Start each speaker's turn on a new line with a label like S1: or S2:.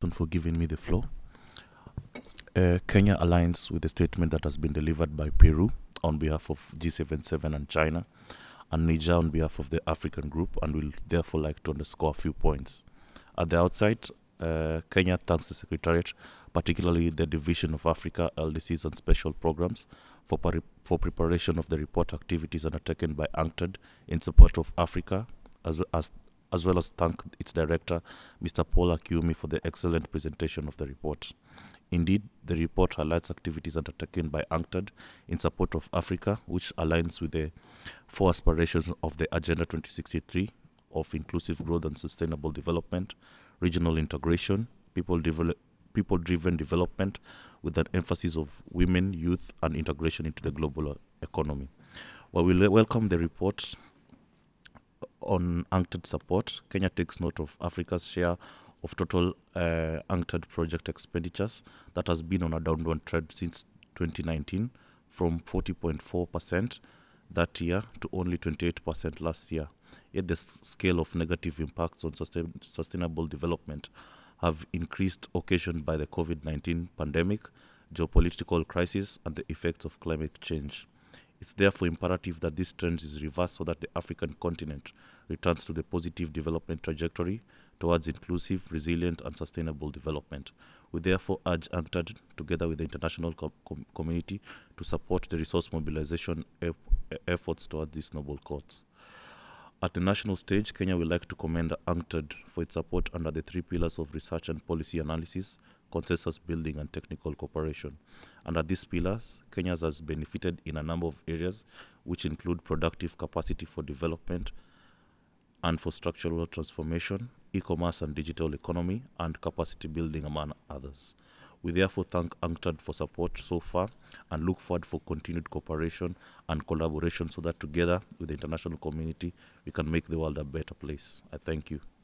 S1: Dalton, for giving me the floor. Kenya aligns with the statement that has been delivered by Peru on behalf of G77 and China, and Niger on behalf of the African group, and will therefore like to underscore a few points. At the outset, Kenya thanks the Secretariat, particularly the Division of Africa, LDCs, and Special Programs, for preparation of the report activities undertaken by UNCTAD in support of Africa, as, as, as well as thank its director, Mr. Paul Akiumi, for the excellent presentation of the report. Indeed, the report highlights activities undertaken by UNCTAD in support of Africa, which aligns with the four aspirations of the Agenda 2063 of inclusive growth and sustainable development, regional integration, people-driven development with an emphasis of women, youth, and integration into the global economy. While we welcome the report on UNCTAD support, Kenya takes note of Africa's share of total UNCTAD project expenditures that has been on a downward trend since 2019, from 40.4% that year to only 28% last year. Yet the scale of negative impacts on sustainable development have increased, occasioned by the COVID-19 pandemic, geopolitical crisis, and the effects of climate change. It's therefore imperative that this trend is reversed so that the African continent returns to the positive development trajectory towards inclusive, resilient, and sustainable development. We therefore urge UNCTAD, together with the international community, to support the resource mobilization efforts toward this noble cause. At the national stage, Kenya would like to commend UNCTAD for its support under the three pillars of research and policy analysis, consensus building, and technical cooperation. Under these pillars, Kenya has benefited in a number of areas, which include productive capacity for development and for structural transformation, e-commerce and digital economy, and capacity building, among others. We therefore thank UNCTAD for support so far and look forward for continued cooperation and collaboration so that together with the international community, we can make the world a better place. I thank you.